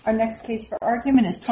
Our next case for argument is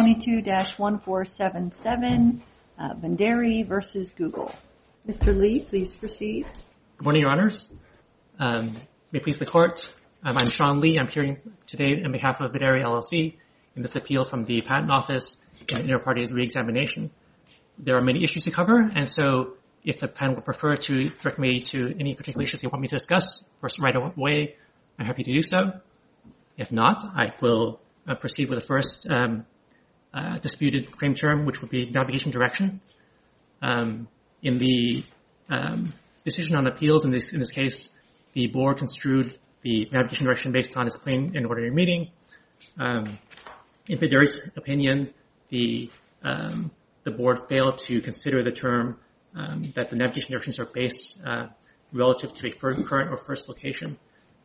22-1477, Venderi versus Google. Mr. Lee, please proceed. Good morning, Your Honors. May it please the Court. I'm Sean Lee. I'm appearing today on behalf of Venderi LLC in this appeal from the Patent Office in the inter-parties re-examination. There are many issues to cover, and so if the panel would prefer to direct me to any particular issues you want me to discuss right away, I'm happy to do so. If not, I will proceed with the first disputed claim term, which would be navigation direction. In the decision on appeals in this case, the board construed the navigation direction based on its plain and ordinary meaning. In Venderi's opinion, the board failed to consider the term that the navigation directions are based relative to a current or first location.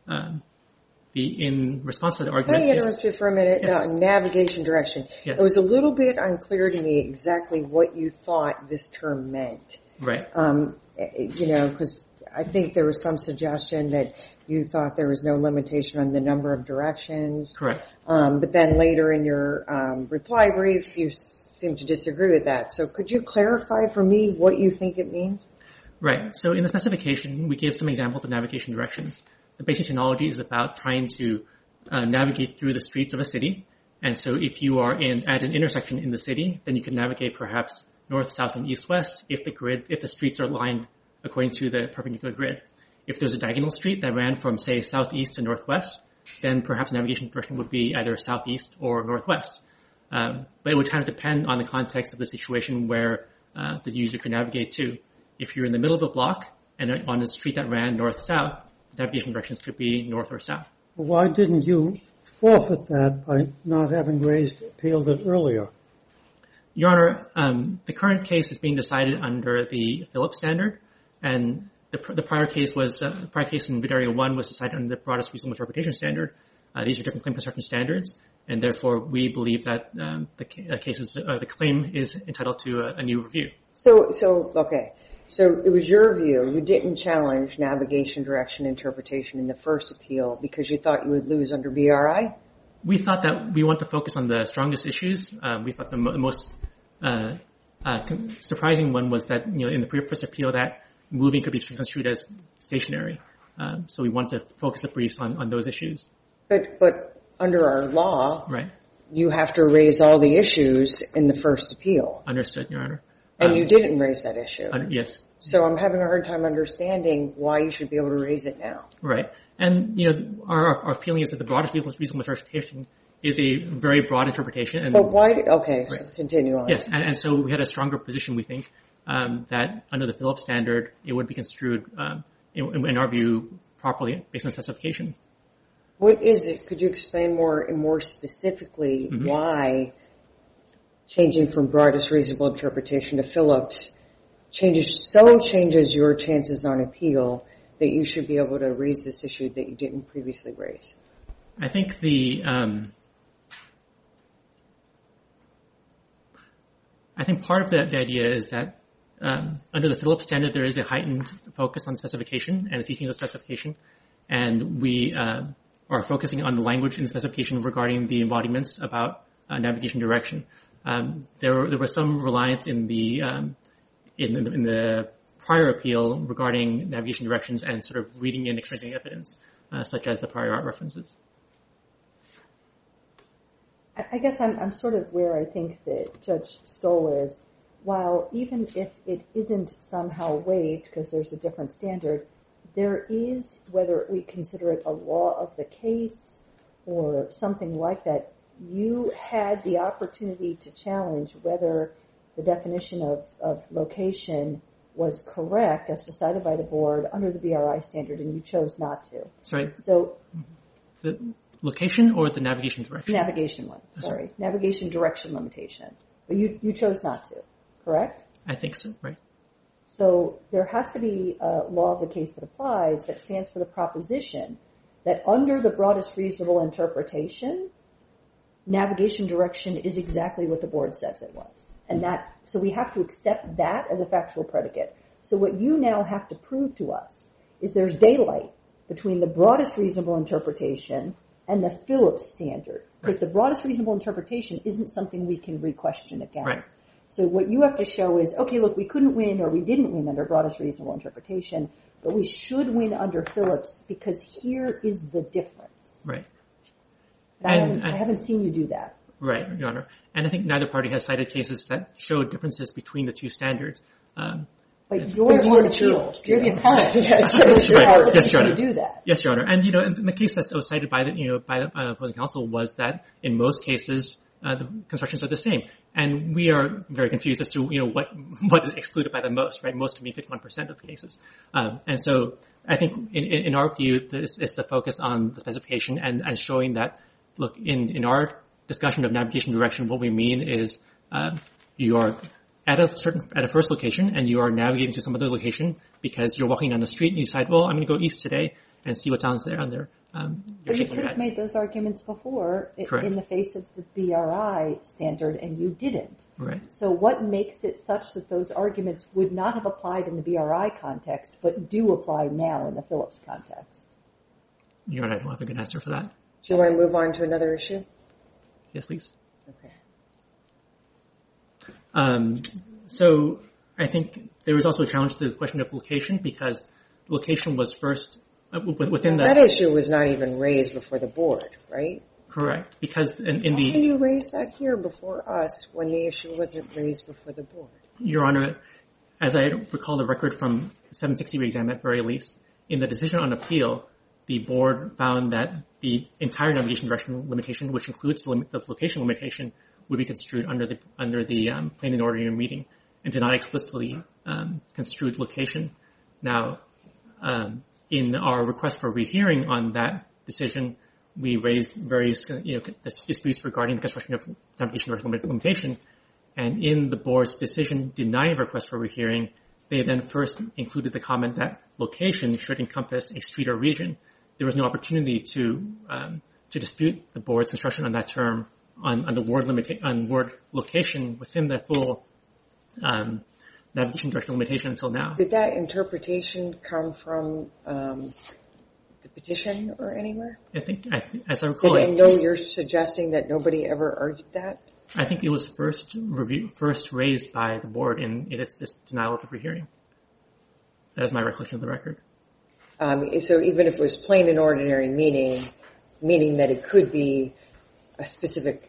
In response to the argument... Can I interrupt you for a minute? Yes. Navigation direction. Yes. It was a little bit unclear to me exactly what you thought this term meant. Right. Because I think there was some suggestion that you thought there was no limitation on the number of directions. Correct. But then later in your reply brief, you seem to disagree with that. So could you clarify for me what you think it means? Right. So in the specification, we gave some examples of navigation directions. The basic technology is about trying to navigate through the streets of a city. And so if you are at an intersection in the city, then you can navigate perhaps north, south, and east, west if the streets are lined according to the perpendicular grid. If there's a diagonal street that ran from, say, southeast to northwest, then perhaps navigation direction would be either southeast or northwest. But it would kind of depend on the context of the situation where the user could navigate to. If you're in the middle of a block and on a street that ran north-south, navigation directions could be north or south. Why didn't you forfeit that by not having appealed it earlier? Your Honor, the current case is being decided under the Phillips standard, and the prior case in Venderi 1 was decided under the broadest reasonable interpretation standard. These are different claim construction standards, and therefore we believe that the claim is entitled to a new review. Okay. So it was your view, you didn't challenge navigation direction interpretation in the first appeal because you thought you would lose under BRI? We thought that we want to focus on the strongest issues. We thought the most surprising one was that, in the first appeal that moving could be construed as stationary. So we want to focus the briefs on those issues. But under our law, right, you have to raise all the issues in the first appeal. Understood, Your Honor. And you didn't raise that issue. Yes. So I'm having a hard time understanding why you should be able to raise it now. Right. And, our feeling is that the broadest reasonable interpretation is a very broad interpretation. But why? Okay, right. So continue on. Yes, and so we had a stronger position, we think, that under the Phillips standard, it would be construed, in our view, properly based on specification. What is it? Could you explain more specifically why changing from broadest reasonable interpretation to Phillips changes your chances on appeal that you should be able to raise this issue that you didn't previously raise? I think part of the idea is that under the Phillips standard, there is a heightened focus on specification and the teaching of the specification, and we are focusing on the language in the specification regarding the embodiments about navigation direction. There was some reliance in the prior appeal regarding navigation directions and sort of reading in extrinsic evidence, such as the prior art references. I guess I'm sort of where I think that Judge Stoll is. While even if it isn't somehow waived because there's a different standard, there is, whether we consider it a law of the case or something like that, you had the opportunity to challenge whether the definition of location was correct as decided by the board under the BRI standard, and you chose not to. Sorry? So, the location or the navigation direction? Navigation one, sorry. Navigation direction limitation. But you chose not to, correct? I think so, right. So there has to be a law of the case that applies that stands for the proposition that under the broadest reasonable interpretation, navigation direction is exactly what the board says it was. And so we have to accept that as a factual predicate. So what you now have to prove to us is there's daylight between the broadest reasonable interpretation and the Phillips standard. Because the broadest reasonable interpretation isn't something we can re-question again. Right. So what you have to show is, okay, look, we couldn't win or we didn't win under broadest reasonable interpretation, but we should win under Phillips because here is the difference. Right. I haven't seen you do that. Right, Your Honor. And I think neither party has cited cases that show differences between the two standards. But you're on appeal. You're the appellant. Yes, Your Honor. To do that. Yes, Your Honor. And and the case that was cited by the opposing counsel was that in most cases the constructions are the same, and we are very confused as to what is excluded by the most. Right, most can be 51% of the cases, and so I think in our view, this is the focus on the specification and showing that look in our discussion of navigation direction, what we mean is you are at a first location and you are navigating to some other location because you're walking down the street and you decide, well, I'm going to go east today and see what's on there. But you could have made those arguments before in the face of the BRI standard, and you didn't. Right. So what makes it such that those arguments would not have applied in the BRI context, but do apply now in the Phillips context? Your Honor, I don't have a good answer for that. Do you want to move on to another issue? Yes, please. Okay. So I think there was also a challenge to the question of location because location was first within that issue was not even raised before the board, right? Correct. Because in How can you raise that here before us when the issue wasn't raised before the board? Your Honor, as I recall the record from 760 re-exam at very least, in the decision on appeal, the board found that the entire navigation direction limitation, which includes the location limitation, would be construed under the plain and ordinary meaning, and did not explicitly construe location. Now, in our request for rehearing on that decision, we raised various disputes regarding the construction of navigation direction limitation, and in the board's decision denying request for rehearing, they then first included the comment that location should encompass a street or region. There was no opportunity to dispute the board's construction on that term on the word location within the full navigation direction limitation until now. Did that interpretation come from the petition or anywhere? I think, as I recall, I know you're suggesting that nobody ever argued that. I think it was first raised by the board in its denial of rehearing. That is my recollection of the record. So even if it was plain and ordinary meaning that it could be a specific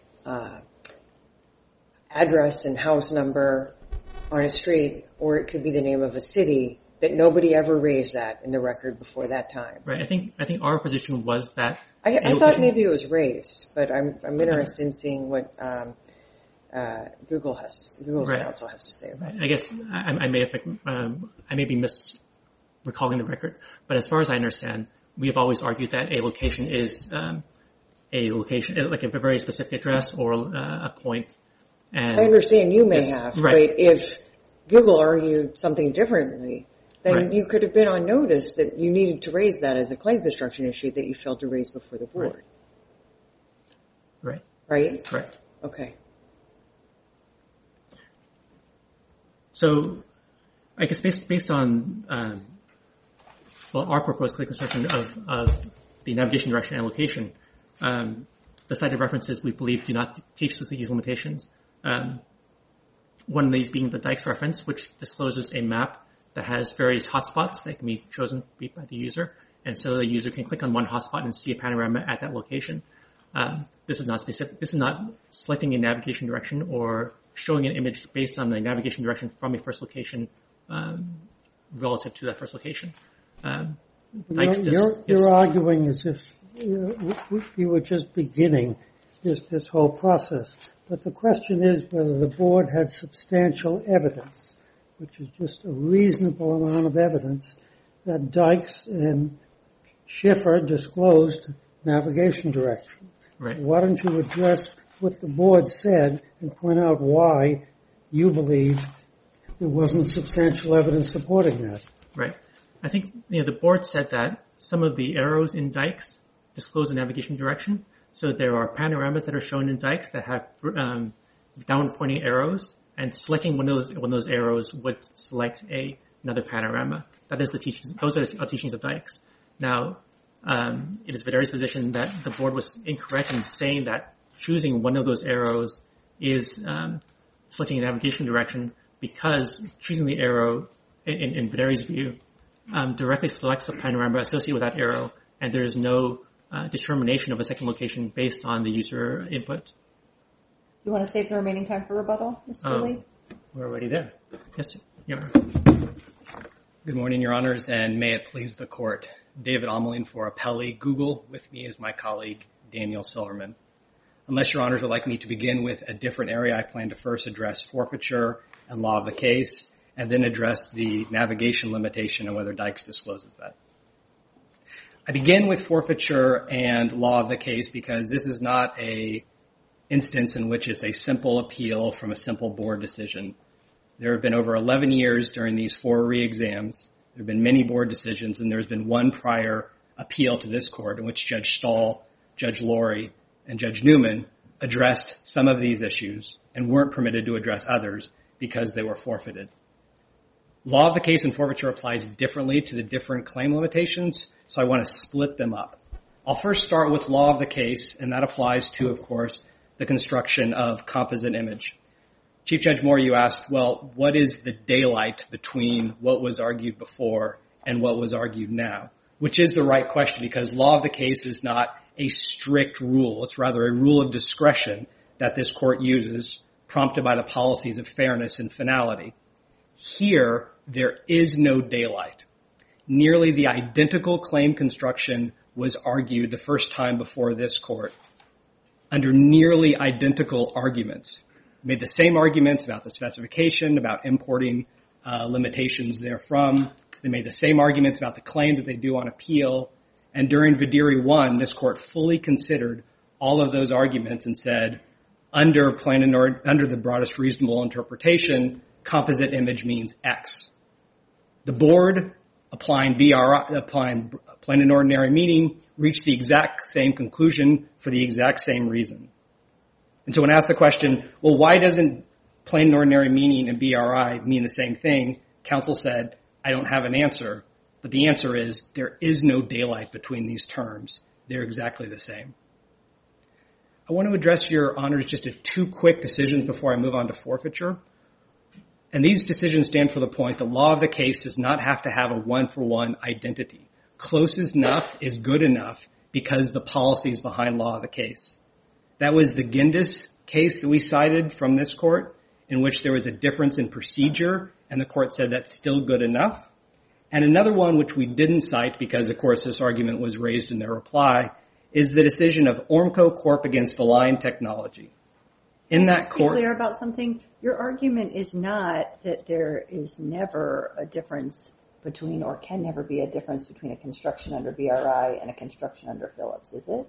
address and house number on a street, or it could be the name of a city, that nobody ever raised that in the record before that time. Right. I think our position was that I thought maybe it was raised, but I'm interested in seeing what Google's counsel has to say about it. I guess I may be misrecalling the record, but as far as I understand, we have always argued that a location is a location, like a very specific address or a point. And I understand you may have, right. But if Google argued something differently, then right. You could have been on notice that you needed to raise that as a claim construction issue that you failed to raise before the board. Right. Right? Correct. Okay. So, I guess based on our proposed claim construction of the navigation direction and location, the cited references we believe do not teach these limitations. One of these being the Dykes reference, which discloses a map that has various hotspots that can be chosen by the user, and so the user can click on one hotspot and see a panorama at that location. This is not specific. This is not selecting a navigation direction or showing an image based on the navigation direction from a first location relative to that first location. You're arguing as if you were just beginning this whole process. But the question is whether the board had substantial evidence, which is just a reasonable amount of evidence, that Dykes and Schiffer disclosed navigation direction. Right. So why don't you address what the board said and point out why you believe there wasn't substantial evidence supporting that? Right. I think the board said that some of the arrows in Dykes disclose the navigation direction. So there are panoramas that are shown in Dykes that have downward pointing arrows, and selecting one of those arrows would select another panorama. That is the teachings. Those are the teachings of Dykes. Now, it is Videri's position that the board was incorrect in saying that choosing one of those arrows is selecting a navigation direction, because choosing the arrow, in Videri's view, directly selects the panorama associated with that arrow, and there is no determination of a second location based on the user input. You want to save the remaining time for rebuttal, Mr. Lee? We're already there. Yes, Your Honor. Good morning, Your Honors, and may it please the Court. David Omelin for Appellee Google. With me is my colleague, Daniel Silverman. Unless Your Honors would like me to begin with a different area, I plan to first address forfeiture and law of the case, and then address the navigation limitation and whether Dykes discloses that. I begin with forfeiture and law of the case because this is not a instance in which it's a simple appeal from a simple board decision. There have been over 11 years during these 4 re-exams. There have been many board decisions, and there's been one prior appeal to this court in which Judge Stahl, Judge Laurie, and Judge Newman addressed some of these issues and weren't permitted to address others because they were forfeited. Law of the case and forfeiture applies differently to the different claim limitations, so I want to split them up. I'll first start with law of the case, and that applies to, of course, the construction of composite image. Chief Judge Moore, you asked, well, what is the daylight between what was argued before and what was argued now? Which is the right question, because law of the case is not a strict rule. It's rather a rule of discretion that this court uses, prompted by the policies of fairness and finality. Here, there is no daylight. Nearly the identical claim construction was argued the first time before this court under nearly identical arguments. Made the same arguments about the specification, about importing limitations therefrom. They made the same arguments about the claim that they do on appeal. And during Videri 1, this court fully considered all of those arguments and said, under the broadest reasonable interpretation, composite image means X. The board, applying plain and ordinary meaning, reached the exact same conclusion for the exact same reason. And so when asked the question, well, why doesn't plain and ordinary meaning and BRI mean the same thing? Counsel said, I don't have an answer. But the answer is there is no daylight between these terms. They're exactly the same. I want to address Your Honors just 2 quick decisions before I move on to forfeiture. And these decisions stand for the point that law of the case does not have to have a one-for-one identity. Close enough is good enough because the policies behind law of the case. That was the Gindis case that we cited from this court, in which there was a difference in procedure, and the court said that's still good enough. And another one which we didn't cite because, of course, this argument was raised in their reply, is the decision of Ormco Corp against Align Technology. In that court... Be clear about something. Your argument is not that there is never a difference between, or can never be a difference between a construction under BRI and a construction under Phillips, is it?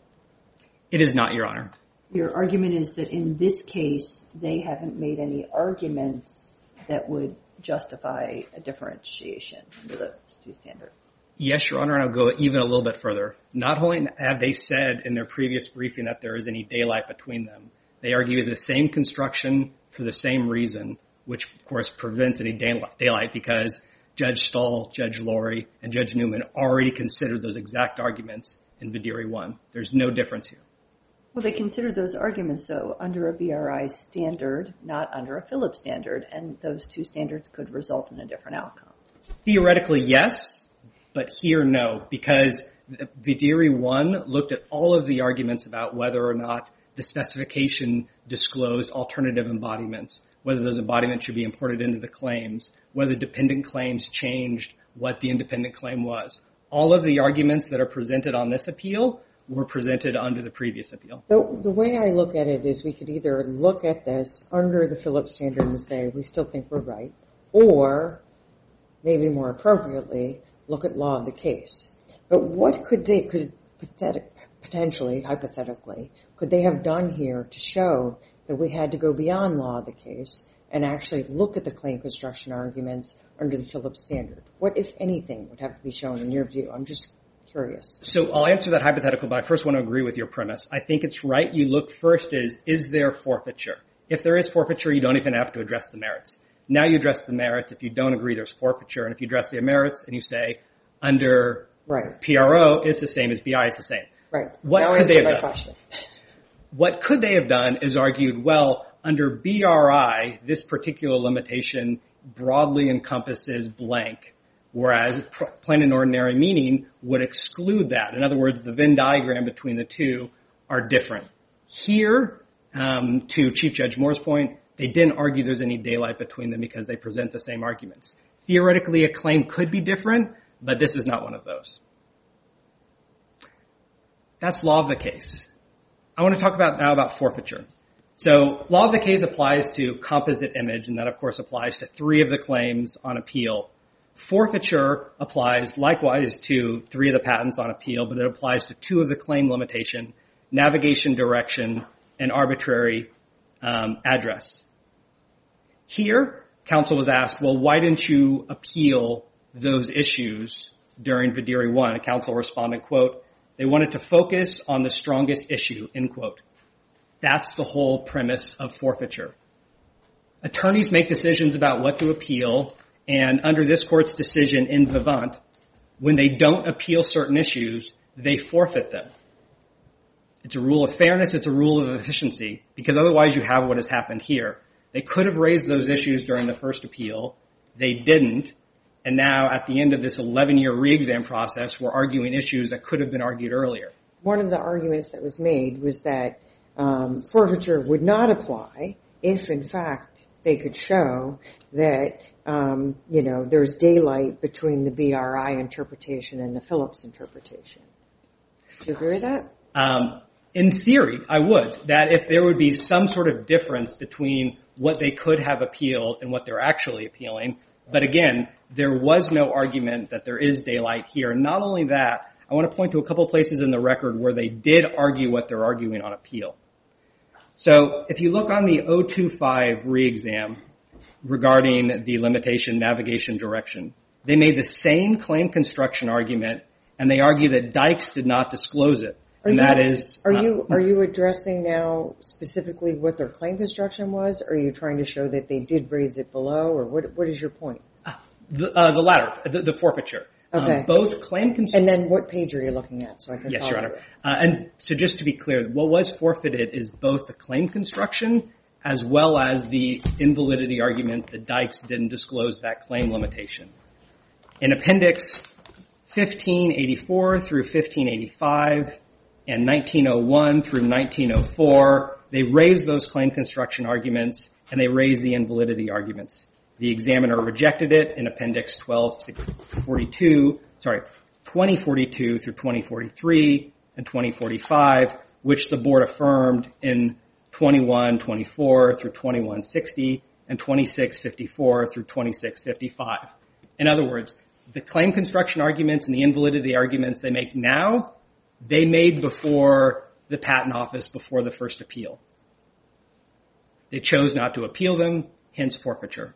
It is not, Your Honor. Your argument is that in this case, they haven't made any arguments that would justify a differentiation under those 2 standards. Yes, Your Honor, and I'll go even a little bit further. Not only have they said in their previous briefing that there is any daylight between them, they argue the same construction for the same reason, which, of course, prevents any daylight because Judge Stahl, Judge Laurie, and Judge Newman already considered those exact arguments in Videri 1. There's no difference here. Well, they considered those arguments, though, under a BRI standard, not under a Phillips standard, and those 2 standards could result in a different outcome. Theoretically, yes, but here, no, because Videri 1 looked at all of the arguments about whether or not the specification disclosed alternative embodiments, whether those embodiments should be imported into the claims, whether dependent claims changed what the independent claim was. All of the arguments that are presented on this appeal were presented under the previous appeal. The way I look at it is we could either look at this under the Phillips standard and say we still think we're right, or maybe more appropriately, look at law of the case. But what could they potentially, hypothetically, could they have done here to show that we had to go beyond law of the case and actually look at the claim construction arguments under the Phillips standard? What, if anything, would have to be shown in your view? I'm just curious. So I'll answer that hypothetical, but I first want to agree with your premise. I think it's right. You look first is there forfeiture? If there is forfeiture, you don't even have to address the merits. Now you address the merits. If you don't agree, there's forfeiture. And if you address the merits and you say, under Right. PRO is the same as BI, it's the same. Right. What could they have done? What could they have done is argued, well, under BRI, this particular limitation broadly encompasses blank, whereas plain and ordinary meaning would exclude that. In other words, the Venn diagram between the two are different. Here, to Chief Judge Moore's point, they didn't argue there's any daylight between them because they present the same arguments. Theoretically, a claim could be different, but this is not one of those. That's law of the case. I want to talk now about forfeiture. So law of the case applies to composite image, and that, of course, applies to 3 of the claims on appeal. Forfeiture applies likewise to 3 of the patents on appeal, but it applies to 2 of the claim limitation, navigation direction, and arbitrary address. Here, counsel was asked, well, why didn't you appeal those issues during Vidiri 1? And counsel responded, quote, they wanted to focus on the strongest issue, end quote. That's the whole premise of forfeiture. Attorneys make decisions about what to appeal, and under this court's decision in Vivant, when they don't appeal certain issues, they forfeit them. It's a rule of fairness, it's a rule of efficiency, because otherwise you have what has happened here. They could have raised those issues during the first appeal. They didn't. And now at the end of this 11-year re-exam process, we're arguing issues that could have been argued earlier. One of the arguments that was made was that forfeiture would not apply if, in fact, they could show that, there's daylight between the BRI interpretation and the Phillips interpretation. Do you agree with that? In theory, I would. That if there would be some sort of difference between what they could have appealed and what they're actually appealing. But again, there was no argument that there is daylight here. And not only that, I want to point to a couple places in the record where they did argue what they're arguing on appeal. So if you look on the 025 re-exam regarding the limitation navigation direction, they made the same claim construction argument, and they argue that Dykes did not disclose it. Are you addressing now specifically what their claim construction was? Or are you trying to show that they did raise it below? Or what is your point? The latter, the forfeiture. Okay. Both claim construction. And then what page are you looking at? So I can Yes, follow Your Honor. it. And so just to be clear, what was forfeited is both the claim construction as well as the invalidity argument that Dykes didn't disclose that claim limitation. In Appendix 1584 through 1585 and 1901 through 1904, they raised those claim construction arguments and they raised the invalidity arguments. The examiner rejected it in Appendix 2042 through 2043 and 2045, which the board affirmed in 2124 through 2160 and 2654 through 2655. In other words, the claim construction arguments and the invalidity arguments they make now, they made before the patent office, before the first appeal. They chose not to appeal them, hence forfeiture.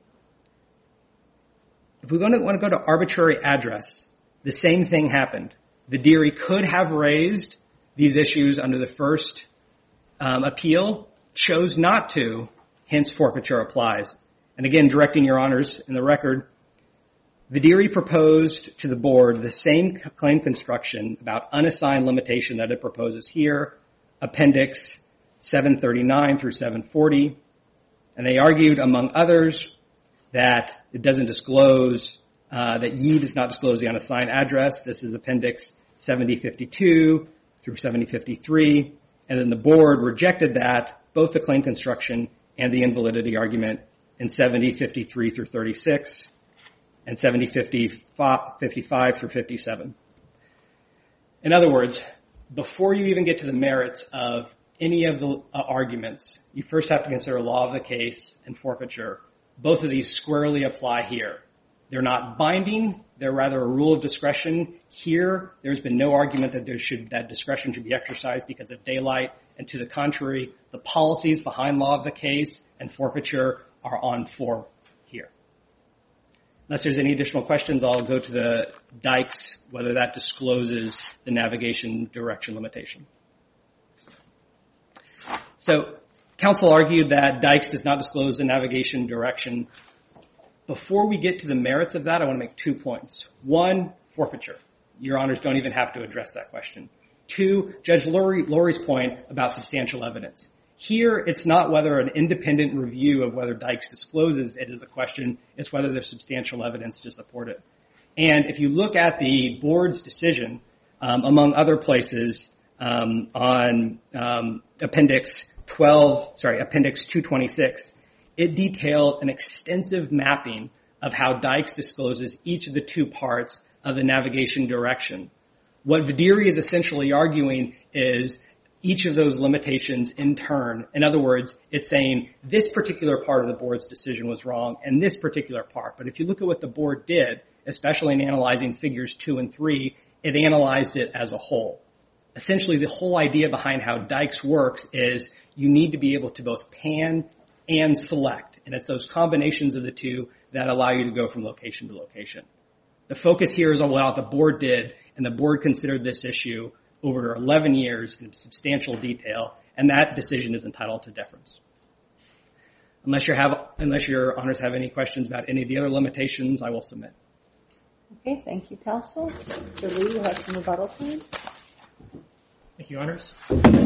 If we want to go to arbitrary address, the same thing happened. Vidiri could have raised these issues under the first appeal, chose not to, hence forfeiture applies. And again, directing Your Honors in the record, Vidiri proposed to the board the same claim construction about unassigned limitation that it proposes here, Appendix 739 through 740. And they argued, among others, that it doesn't disclose, that Yi does not disclose the unassigned address. This is Appendix 7052 through 7053. And then the board rejected that, both the claim construction and the invalidity argument, in 7053 through 36 and 7055 through 57. In other words, before you even get to the merits of any of the arguments, you first have to consider law of the case and forfeiture. Both of these squarely apply here. They're not binding. They're rather a rule of discretion. Here, there's been no argument that that discretion should be exercised because of daylight. And to the contrary, the policies behind law of the case and forfeiture are on for here. Unless there's any additional questions, I'll go to the Dykes, whether that discloses the navigation direction limitation. So, counsel argued that Dykes does not disclose the navigation direction. Before we get to the merits of that, I want to make 2 points. One, forfeiture. Your Honors don't even have to address that question. 2, Judge Lurie's point about substantial evidence. Here, it's not whether an independent review of whether Dykes discloses it is the question. It's whether there's substantial evidence to support it. And if you look at the board's decision, among other places, on Appendix 226, it detailed an extensive mapping of how Dykes discloses each of the 2 parts of the navigation direction. What Videri is essentially arguing is each of those limitations in turn. In other words, it's saying this particular part of the board's decision was wrong and this particular part. But if you look at what the board did, especially in analyzing figures 2 and 3, it analyzed it as a whole. Essentially, the whole idea behind how Dykes works is you need to be able to both pan and select. And it's those combinations of the 2 that allow you to go from location to location. The focus here is on what the board did, and the board considered this issue over 11 years in substantial detail, and that decision is entitled to deference. Unless your Honors have any questions about any of the other limitations, I will submit. Okay, thank you, counsel. Mr. Lee, you have some rebuttal time. Thank you, Your Honors.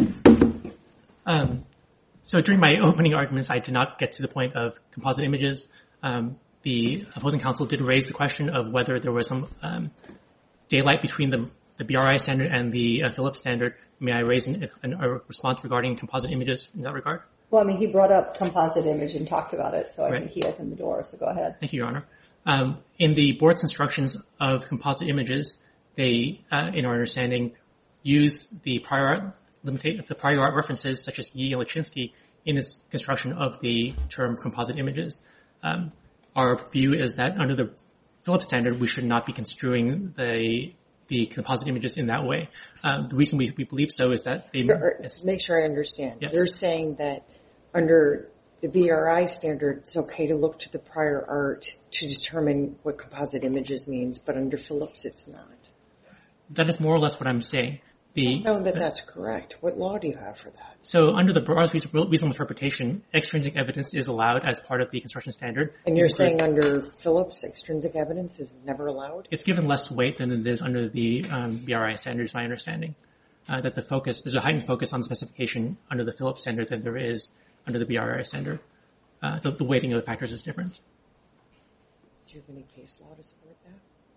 So during my opening arguments, I did not get to the point of composite images. The opposing counsel did raise the question of whether there was some daylight between the BRI standard and the Phillips standard. May I raise a response regarding composite images in that regard? Well, I mean, he brought up composite image and talked about it, so I Right. think he opened the door, so go ahead. Thank you, Your Honor. In the board's instructions of composite images, they, in our understanding, use the prior art references such as Yee and Lachinsky in its construction of the term composite images. Our view is that under the Phillips standard, we should not be construing the composite images in that way. The reason we believe so is that they... Yes. Make sure I understand. Yes. You're saying that under the BRI standard, it's okay to look to the prior art to determine what composite images means, but under Phillips, it's not. That is more or less what I'm saying. I don't know that that's correct. What law do you have for that? So under the broad reasonable interpretation, extrinsic evidence is allowed as part of the construction standard. And you're saying under Phillips, extrinsic evidence is never allowed? It's given less weight than it is under the BRI standard, is my understanding. That there's a heightened focus on specification under the Phillips standard than there is under the BRI standard. The weighting of the factors is different. Do you have any case law to support that?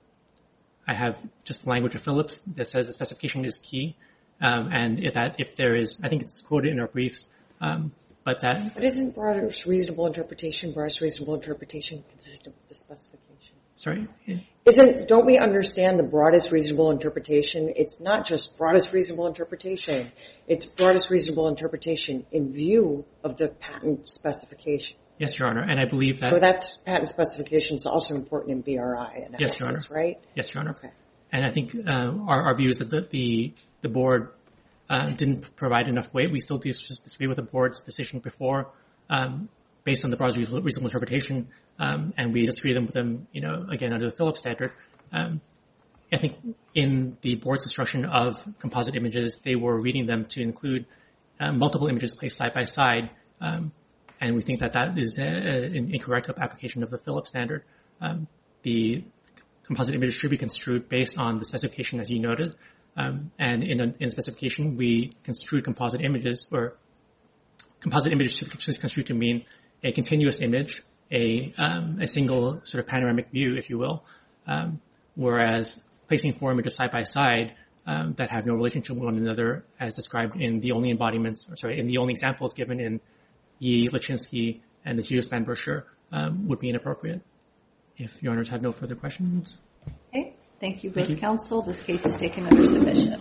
I have just the language of Phillips that says the specification is key, and if there is, I think it's quoted in our briefs, but isn't broadest reasonable interpretation consistent with the specification? Sorry? Don't we understand the broadest reasonable interpretation? It's not just broadest reasonable interpretation. It's broadest reasonable interpretation in view of the patent specification. Yes, Your Honor, and I believe that... So that's patent specification is also important in BRI analysis, yes, Your Honor. Right? Yes, Your Honor. Okay. And I think our view is that the board didn't provide enough weight. We still disagree with the board's decision before, based on the broad reasonable interpretation, and we disagree with them, again, under the Phillips standard. I think in the board's instruction of composite images, they were reading them to include multiple images placed side by side, and we think that is an incorrect application of the Phillips standard. The composite images should be construed based on the specification, as you noted, and in the specification, we construed composite images should be construed to mean a continuous image, a single sort of panoramic view, if you will, whereas placing 4 images side by side that have no relationship with one another, as described in the only examples given in Yee, Lachinsky, and the Geospan brochure, would be inappropriate. If Your Honors have no further questions. Okay, thank you both, counsel. This case is taken under submission.